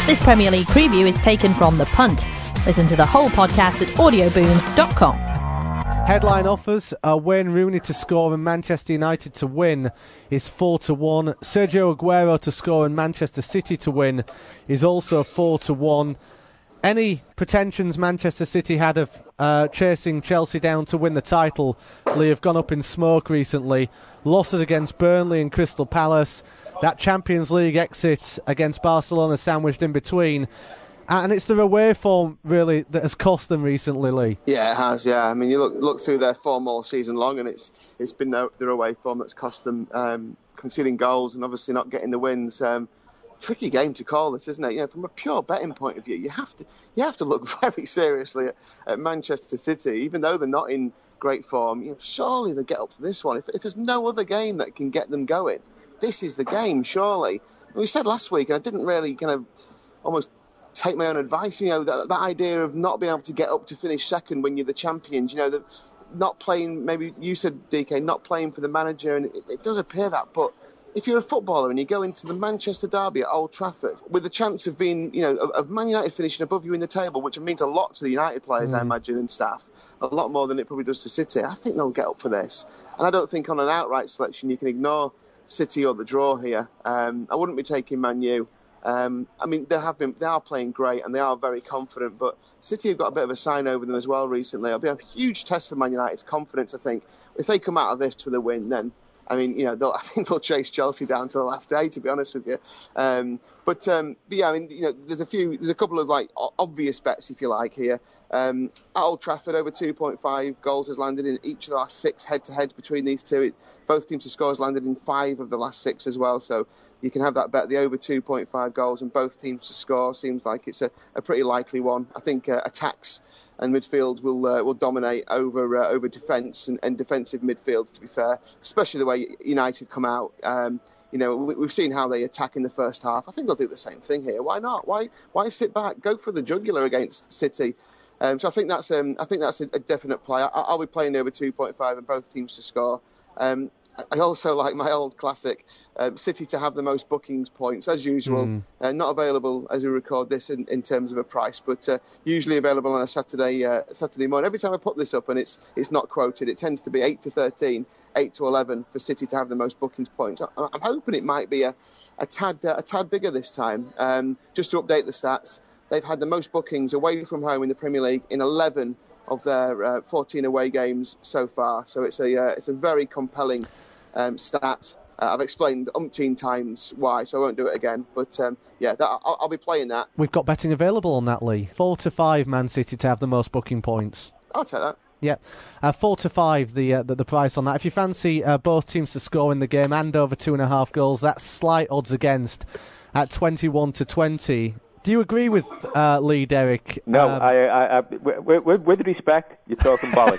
This Premier League preview is taken from The Punt. Listen to the whole podcast at audioboom.com. Headline offers are Wayne Rooney to score and Manchester United to win is 4-1. Sergio Aguero to score and Manchester City to win is also 4-1. Any pretensions Manchester City had of chasing Chelsea down to win the title, Lee, have gone up in smoke recently. Losses against Burnley and Crystal Palace, that Champions League exit against Barcelona sandwiched in between. And it's the away form, really, that has cost them recently, Lee. Yeah, it has, yeah. I mean, you look through their form all season long, and it's been their away form that's cost them conceding goals and obviously not getting the wins. Tricky game to call this, isn't it? You know, from a pure betting point of view, you have to look very seriously at Manchester City, even though they're not in great form. You know, surely they get up for this one. If there's no other game that can get them going, this is the game, surely. And we said last week, and I didn't really kind of almost take my own advice, you know, that idea of not being able to get up to finish second when you're the champions, you know, not playing, maybe you said, DK, not playing for the manager, and it does appear that, but if you're a footballer and you go into the Manchester derby at Old Trafford with the chance of being, you know, of Man United finishing above you in the table, which means a lot to the United players, I imagine, and staff, a lot more than it probably does to City, I think they'll get up for this. And I don't think on an outright selection you can ignore City or the draw here. I wouldn't be taking Man U. I mean, they are playing great and they are very confident, but City have got a bit of a sign over them as well recently. It'll be a huge test for Man United's confidence, I think. If they come out of this with a win, then, I mean, you know, I think they'll chase Chelsea down to the last day, to be honest with you. But yeah, I mean, you know, there's a couple of like obvious bets, if you like, here. At Old Trafford, over 2.5 goals has landed in each of the last 6 head-to-heads between these two. Both teams to score has landed in 5 of the last 6 as well. So you can have that bet, the over 2.5 goals and both teams to score. Seems like it's a pretty likely one. I think attacks and midfield will dominate over defence and defensive midfield, to be fair, especially the way United come out. You know, we've seen how they attack in the first half. I think they'll do the same thing here. Why not? Why sit back? Go for the jugular against City. So I think that's a definite play. I'll be playing over 2.5 and both teams to score. I also like my old classic, City to have the most bookings points, as usual. Not available as we record this in terms of a price, but usually available on a Saturday morning. Every time I put this up and it's not quoted, it tends to be 8-13, 8-11 for City to have the most bookings points. I'm hoping it might be a tad bigger this time. Just to update the stats, they've had the most bookings away from home in the Premier League in 11 of their 14 away games so far. So it's a very compelling stat. I've explained umpteen times why, so I won't do it again. But yeah, I'll be playing that. We've got betting available on that, Lee. 4-5 Man City to have the most booking points. I'll take that. Yeah, 4-5 the price on that. If you fancy both teams to score in the game and over 2.5 goals, that's slight odds against at 21-20. Do you agree with Lee, Derek? No, I with respect, you're talking bollocks.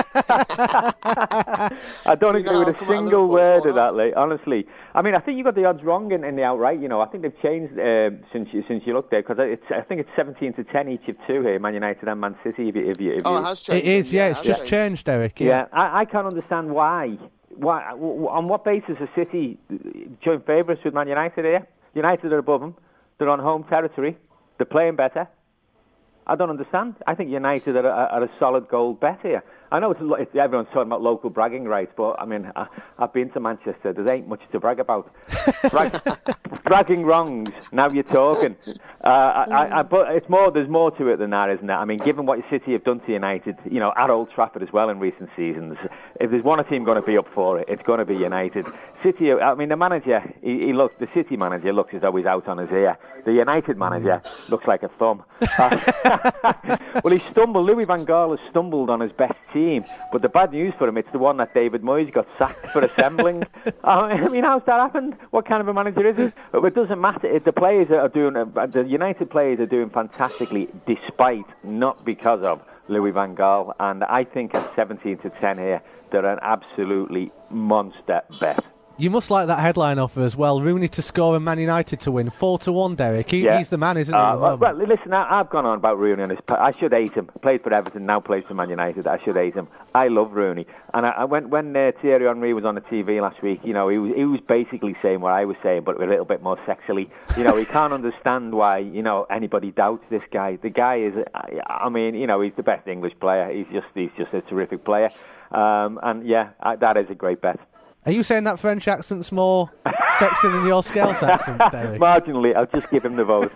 I don't agree with a single word of that, Lee. Honestly, I mean, I think you got the odds wrong in the outright. You know, I think they've changed since you looked there, because I think it's 17-10 each of two here, Man United and Man City. If you it has changed. It is, yeah. It's just changed, Derek. Yeah, I can't understand why. On what basis are City joint favourites with Man United here? United are above them. They're on home territory. They're playing better. I don't understand. I think United are a solid gold bet here. I know everyone's talking about local bragging rights, but I mean, I've been to Manchester. There ain't much to brag about. Bragging wrongs. Now you're talking. But it's more. There's more to it than that, isn't there? I mean, given what City have done to United, you know, at Old Trafford as well in recent seasons, if there's one team going to be up for it, it's going to be United. City. I mean, the manager. The City manager looks as though he's out on his ear. The United manager looks like a thumb. Well, he stumbled. Louis van Gaal has stumbled on his best team, but the bad news for him, it's the one that David Moyes got sacked for assembling. I mean, how's that happened? What kind of a manager is he? But it doesn't matter. The players are doing, the United players are doing fantastically, despite, not because of, Louis van Gaal. And I think at 17-10 here, they're an absolutely monster bet. You must like that headline offer as well. Rooney to score and Man United to win. 4-1, Derek. He's the man, isn't he? Well, listen, I've gone on about Rooney. I should hate him. Played for Everton, now plays for Man United. I should hate him. I love Rooney. And when Thierry Henry was on the TV last week, he was basically saying what I was saying, but a little bit more sexily. He can't understand why, anybody doubts this guy. The guy is, he's the best English player. He's just a terrific player. That is a great bet. Are you saying that French accent's more sexy than your Scouse accent, Derek? Marginally, I'll just give him the vote.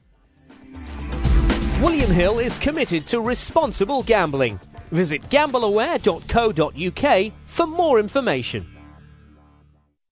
William Hill is committed to responsible gambling. Visit gambleaware.co.uk for more information.